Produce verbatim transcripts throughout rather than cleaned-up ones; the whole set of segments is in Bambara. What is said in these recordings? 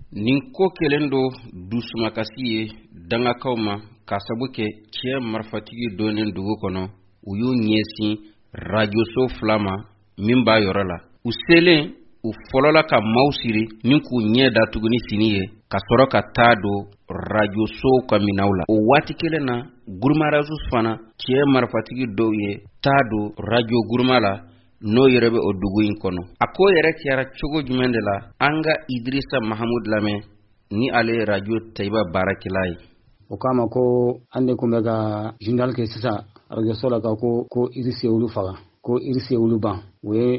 nin ko kelen do dusumakasi ye dangakaw ma ka sabu kɛ cɛ marifatigi donnen dugu kɔnɔ u y'u ɲɛsin rajoso fila ma min b'a yɔrɔ la. U selen u fɔlɔla ka maaw siri nin k'u ɲɛ datugu ni fini ye ka sɔrɔ ka taa don rajosow ka minaw la. O waati kelen na gurumarazu fana cɛ marifatigi dɔw ye taa don rajo guruma la n'o yɛrɛ bɛ o dugu in kɔnɔ. A ko yɛrɛ kɛra cogo jumɛn de la an ka Idrissa Mahamud lamɛn ni ale ye rajo Tayiba baarakɛla ye. O kama ko an de kun bɛ ka journal kɛ sisan rajoso la ka ko ko Idrissa olu faga ko Idrissa olu ban. O ye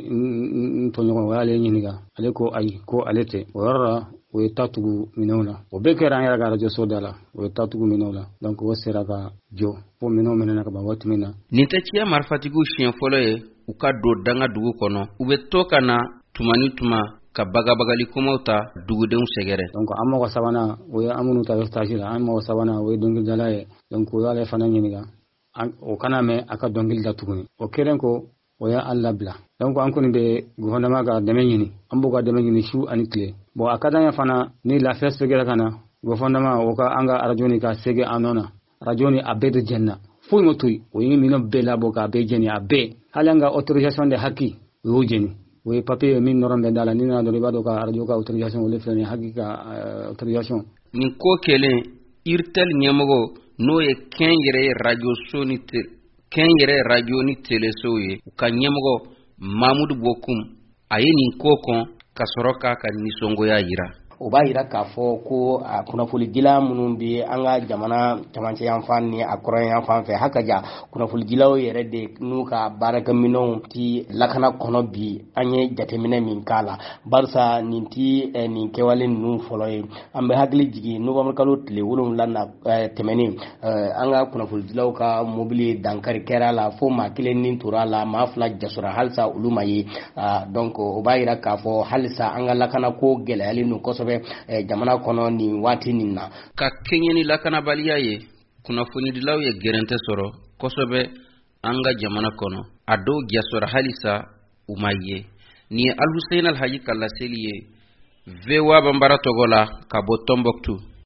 n tɔɲɔgɔn o y'ale ɲininka ale ko ayi ko ale tɛ. O yɔrɔ la o ye taa tugu minɛnw la. O bɛɛ kɛra an yɛrɛ ka rajoso da la. O ye taa tugu minɛnw la. Donc o sera ka jɔ fo minɛnw minɛna ka ban waati min na. Nin tɛ cɛ marifatigiw siɲɛ fɔlɔ ye u ka don danga dugu kɔnɔ. U bɛ to ka na tuma ni tuma ka bagabagali kumaw ta dugudenw sɛgɛrɛ. Donc an mɔgɔ sabanan o ye an minnu ta stage la. An mɔgɔ sabanan o ye dɔnkilidala ye. Donc o y'ale fana ɲininka o kana mɛn a ka dɔnkili da tuguni. O kɛlen ko o y'a an labila. Donc an kɔni bɛ gouvernement ka dɛmɛ ɲini. An b'u ka dɛmɛ ɲini su ani tile. Bon a ka d'an ye fana ni lafiya segera ka na gouvernement o ka an ka radio ni ka segin an nɔ na. Radio ni a bɛɛ de jɛnna. Foyi ma to yen. O ye minɛn bɛɛ labɔ k'a bɛɛ jɛni a bɛɛ. Hali an ka autorisation de haki o y'o jɛni. O ye papier min nɔrɔ bɛ da la ni nana dɔrɔn i b'a dɔn ka radio ka autorisation o le filɛ nin haki ka autorisation. Nin ko kelen Irtel ɲɛmɔgɔ n'o ye kɛn yɛrɛ ye radio so ni te kɛn yɛrɛ radio ni teleso ye u ka ɲɛmɔgɔ Mamudu Bokum a ye nin ko kɔn ka sɔrɔ k'a ka nisɔngoya yira. O b'a yira k'a fɔ ko a kunnafonidila minnu bɛ an ka jamana camancɛ yanfan ni a kɔrɔn yanfan fɛ hakaja kunnafonidilaw yɛrɛ de n'u ka baarakɛminɛnw ti lakana kɔnɔ bi an ye jateminɛ min k'a la barisa nin ti eh, nin kɛwale ninnu fɔlɔ ye an bɛ hakili jigin novembre kalo tile wolonwula na eh, tɛmɛnen eh, an ka kunnafonidilaw ka mobili dankari kɛra la fo maa kelen ni tora la maa fila jasora halisa olu ma ye ah, donc o b'a yira k'a fɔ halisa an ka lakana ko gɛlɛyalen don kosɛbɛ jamana kɔnɔ nin waati nin na. Ka kɛɲɛ ni lakanabaliya ye kunnafonidilaw ye gɛrɛntɛ sɔrɔ kosɛbɛ an ka jamana kɔnɔ a dɔw jasɔra halisa u ma ye. Nin ye Alhuseyin Alhaji ka laseli ye V O A banbara tɔgɔ la ka bɔ Tombouctou.